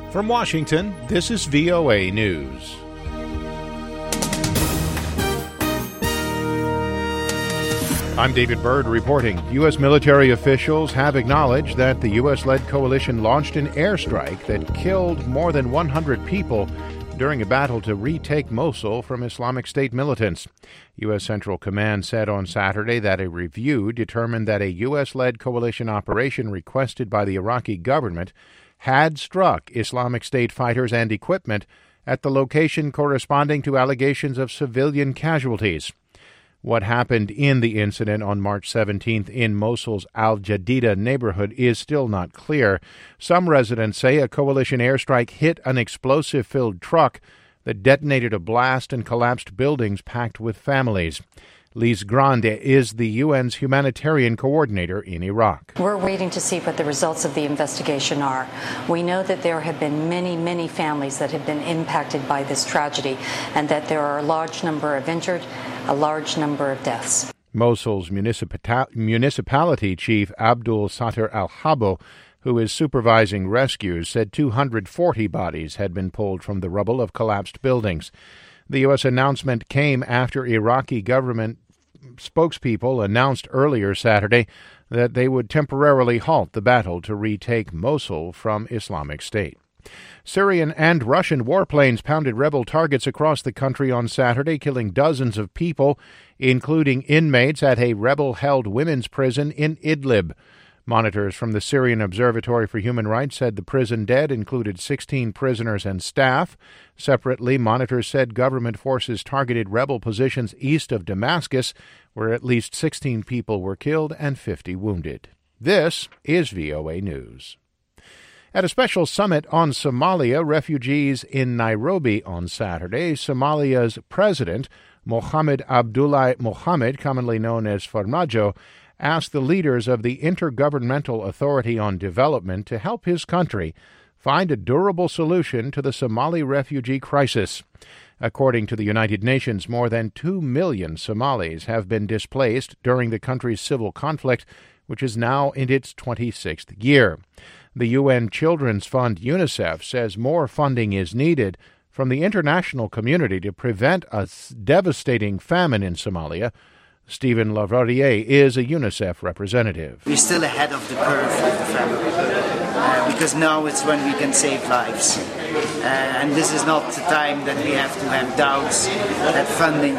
From Washington, this is VOA News. I'm David Byrd reporting. U.S. military officials have acknowledged that the U.S.-led coalition launched an airstrike that killed more than 100 people during a battle to retake Mosul from Islamic State militants. U.S. Central Command said on Saturday that a review determined that a U.S.-led coalition operation requested by the Iraqi government had struck Islamic State fighters and equipment at the location corresponding to allegations of civilian casualties. What happened in the incident on March 17th in Mosul's Al-Jadida neighborhood is still not clear. Some residents say a coalition airstrike hit an explosive-filled truck that detonated a blast and collapsed buildings packed with families. Lise Grande is the UN's humanitarian coordinator in Iraq. We're waiting to see what the results of the investigation are. We know that there have been many families that have been impacted by this tragedy and that there are a large number of injured, a large number of deaths. Mosul's municipality chief Abdul Sattar al-Habo, who is supervising rescues, said 240 bodies had been pulled from the rubble of collapsed buildings. The U.S. announcement came after Iraqi government spokespeople announced earlier Saturday that they would temporarily halt the battle to retake Mosul from Islamic State. Syrian and Russian warplanes pounded rebel targets across the country on Saturday, killing dozens of people, including inmates at a rebel-held women's prison in Idlib. Monitors from the Syrian Observatory for Human Rights said the prison dead included 16 prisoners and staff. Separately, monitors said government forces targeted rebel positions east of Damascus, where at least 16 people were killed and 50 wounded. This is VOA News. At a special summit on Somalia, refugees in Nairobi on Saturday, Somalia's president, Mohamed Abdullahi Mohamed, commonly known as Farmajo, asked the leaders of the Intergovernmental Authority on Development to help his country find a durable solution to the Somali refugee crisis. According to the United Nations, more than 2 million Somalis have been displaced during the country's civil conflict, which is now in its 26th year. The UN Children's Fund, UNICEF, says more funding is needed from the international community to prevent a devastating famine in Somalia. Stephen Lavarrier is a UNICEF representative. We're still ahead of the curve with the family because now it's when we can save lives. And this is not the time that we have to have doubts that funding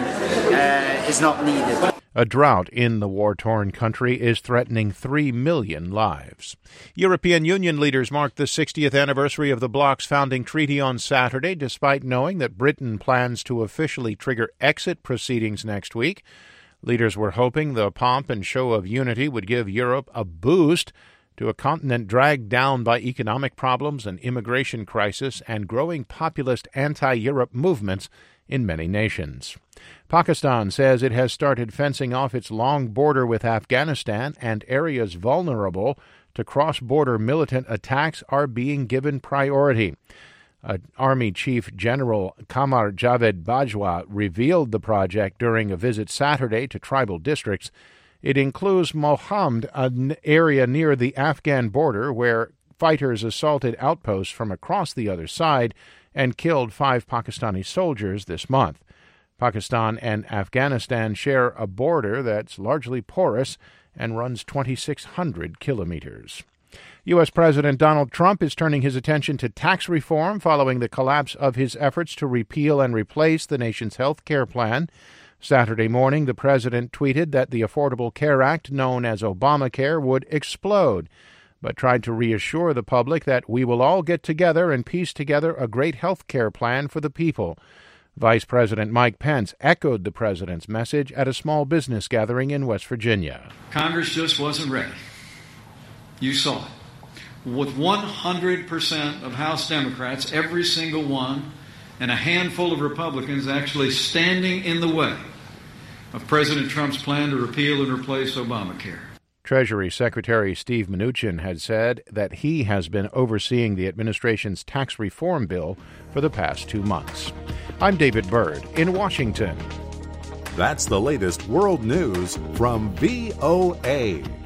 is not needed. A drought in the war-torn country is threatening 3 million lives. European Union leaders marked the 60th anniversary of the bloc's founding treaty on Saturday, despite knowing that Britain plans to officially trigger exit proceedings next week. Leaders were hoping the pomp and show of unity would give Europe a boost to a continent dragged down by economic problems, an immigration crisis, and growing populist anti-Europe movements in many nations. Pakistan says it has started fencing off its long border with Afghanistan, and areas vulnerable to cross-border militant attacks are being given priority. Army Chief General Qamar Javed Bajwa revealed the project during a visit Saturday to tribal districts. It includes Mohammed, an area near the Afghan border where fighters assaulted outposts from across the other side and killed 5 Pakistani soldiers this month. Pakistan and Afghanistan share a border that's largely porous and runs 2,600 kilometers. U.S. President Donald Trump is turning his attention to tax reform following the collapse of his efforts to repeal and replace the nation's health care plan. Saturday morning, the president tweeted that the Affordable Care Act, known as Obamacare, would explode, but tried to reassure the public that we will all get together and piece together a great health care plan for the people. Vice President Mike Pence echoed the president's message at a small business gathering in West Virginia. Congress just wasn't ready. You saw it. With 100% of House Democrats, every single one, and a handful of Republicans actually standing in the way of President Trump's plan to repeal and replace Obamacare. Treasury Secretary Steve Mnuchin had said that he has been overseeing the administration's tax reform bill for the past 2 months. I'm David Byrd in Washington. That's the latest world news from VOA.